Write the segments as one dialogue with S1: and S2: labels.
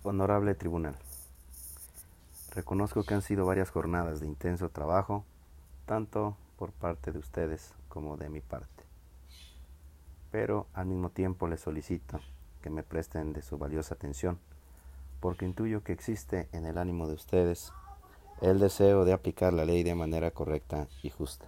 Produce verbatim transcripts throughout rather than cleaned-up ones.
S1: Honorable Tribunal, reconozco que han sido varias jornadas de intenso trabajo, tanto por parte de ustedes como de mi parte. Pero al mismo tiempo les solicito que me presten de su valiosa atención, porque intuyo que existe en el ánimo de ustedes el deseo de aplicar la ley de manera correcta y justa.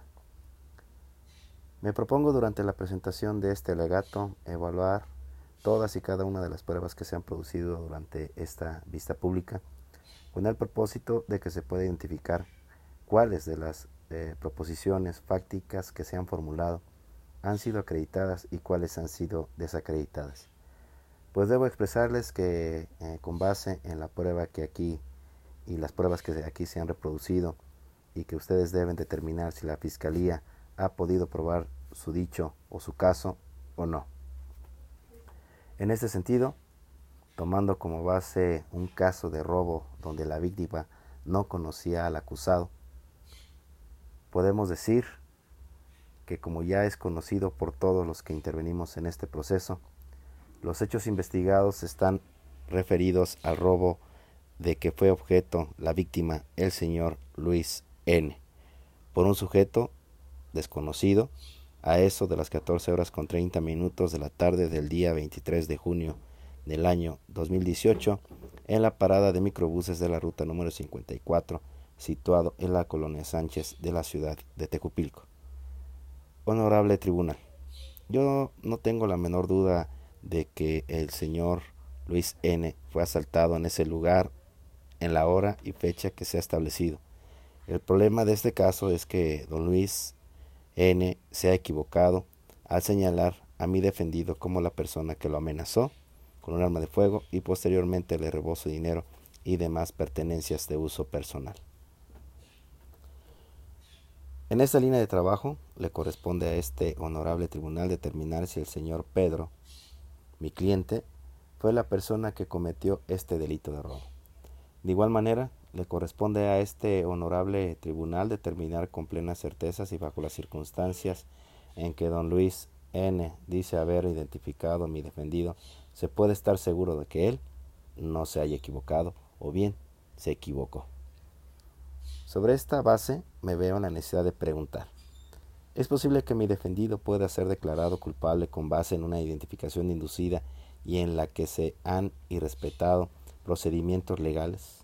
S1: Me propongo durante la presentación de este alegato evaluar todas y cada una de las pruebas que se han producido durante esta vista pública, con el propósito de que se pueda identificar cuáles de las eh, proposiciones fácticas que se han formulado han sido acreditadas y cuáles han sido desacreditadas. Pues debo expresarles que eh, con base en la prueba que aquí y las pruebas que aquí se han reproducido y que ustedes deben determinar si la Fiscalía ha podido probar su dicho o su caso o no. En este sentido, tomando como base un caso de robo donde la víctima no conocía al acusado, podemos decir que, como ya es conocido por todos los que intervenimos en este proceso, los hechos investigados están referidos al robo de que fue objeto la víctima, el señor Luis N., por un sujeto desconocido a eso de las catorce horas con treinta minutos de la tarde del día veintitrés de junio del año dos mil dieciocho en la parada de microbuses de la ruta número cincuenta y cuatro, situado en la colonia Sánchez de la ciudad de Tejupilco. Honorable Tribunal, yo no tengo la menor duda de que el señor Luis N. fue asaltado en ese lugar en la hora y fecha que se ha establecido. El problema de este caso es que don Luis N. se ha equivocado al señalar a mi defendido como la persona que lo amenazó con un arma de fuego y posteriormente le robó su dinero y demás pertenencias de uso personal. En esta línea de trabajo le corresponde a este honorable tribunal determinar si el señor Pedro, mi cliente, fue la persona que cometió este delito de robo. De igual manera, le corresponde a este honorable tribunal determinar con plenas certezas y bajo las circunstancias en que don Luis N. dice haber identificado a mi defendido, se puede estar seguro de que él no se haya equivocado o bien se equivocó. Sobre esta base me veo en la necesidad de preguntar: ¿es posible que mi defendido pueda ser declarado culpable con base en una identificación inducida y en la que se han irrespetado procedimientos legales?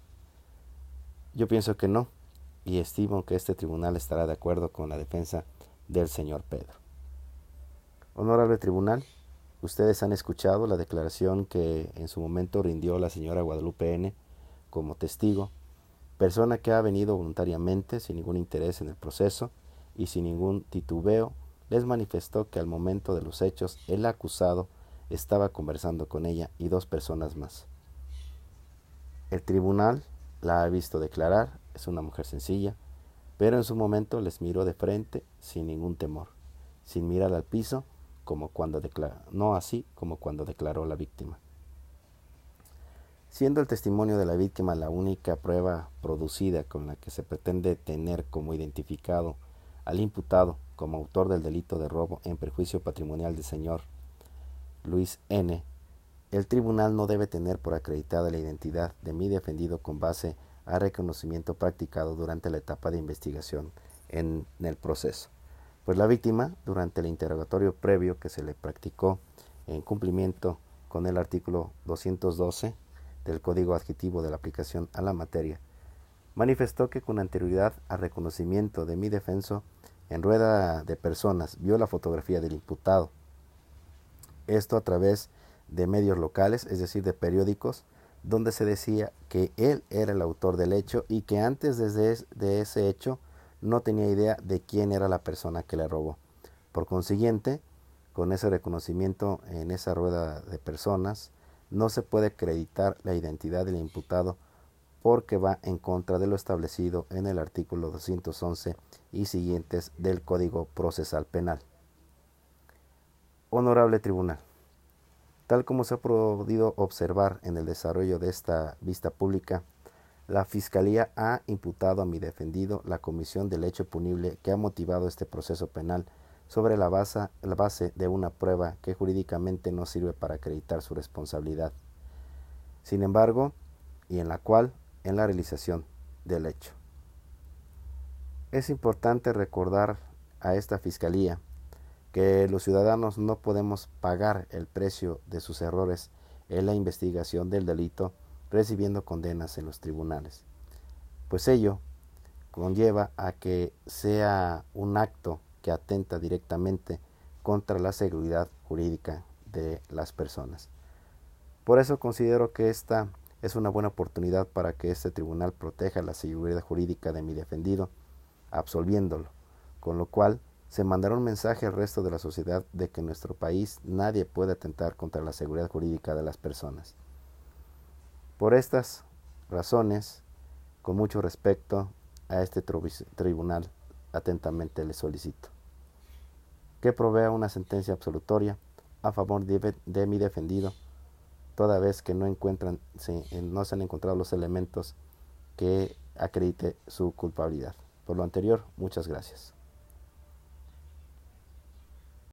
S1: Yo pienso que no, y estimo que este tribunal estará de acuerdo con la defensa del señor Pedro. Honorable tribunal, ustedes han escuchado la declaración que en su momento rindió la señora Guadalupe N. como testigo, persona que ha venido voluntariamente, sin ningún interés en el proceso y sin ningún titubeo, les manifestó que al momento de los hechos el acusado estaba conversando con ella y dos personas más. El tribunal la ha visto declarar, es una mujer sencilla, pero en su momento les miró de frente sin ningún temor, sin mirar al piso, como cuando declaró, no así como cuando declaró la víctima. Siendo el testimonio de la víctima la única prueba producida con la que se pretende tener como identificado al imputado como autor del delito de robo en perjuicio patrimonial del señor Luis N., el tribunal no debe tener por acreditada la identidad de mi defendido con base a reconocimiento practicado durante la etapa de investigación en el proceso, pues la víctima, durante el interrogatorio previo que se le practicó en cumplimiento con el artículo doscientos doce del Código Adjetivo de la aplicación a la materia, manifestó que con anterioridad al reconocimiento de mi defenso en rueda de personas vio la fotografía del imputado. Esto a través de medios locales, es decir, de periódicos, donde se decía que él era el autor del hecho y que antes desde de ese hecho no tenía idea de quién era la persona que le robó. Por consiguiente, con ese reconocimiento en esa rueda de personas, no se puede acreditar la identidad del imputado porque va en contra de lo establecido en el artículo doscientos once y siguientes del Código Procesal Penal. Honorable Tribunal, tal como se ha podido observar en el desarrollo de esta vista pública, la Fiscalía ha imputado a mi defendido la comisión del hecho punible que ha motivado este proceso penal sobre la base, la base de una prueba que jurídicamente no sirve para acreditar su responsabilidad. Sin embargo, y en la cual en la realización del hecho. Es importante recordar a esta Fiscalía que los ciudadanos no podemos pagar el precio de sus errores en la investigación del delito recibiendo condenas en los tribunales, pues ello conlleva a que sea un acto que atenta directamente contra la seguridad jurídica de las personas. Por eso considero que esta es una buena oportunidad para que este tribunal proteja la seguridad jurídica de mi defendido, absolviéndolo, con lo cual se mandará un mensaje al resto de la sociedad de que en nuestro país nadie puede atentar contra la seguridad jurídica de las personas. Por estas razones, con mucho respeto a este tribunal, atentamente le solicito que provea una sentencia absolutoria a favor de, de mi defendido, toda vez que no, encuentran, se, no se han encontrado los elementos que acredite su culpabilidad. Por lo anterior, muchas gracias.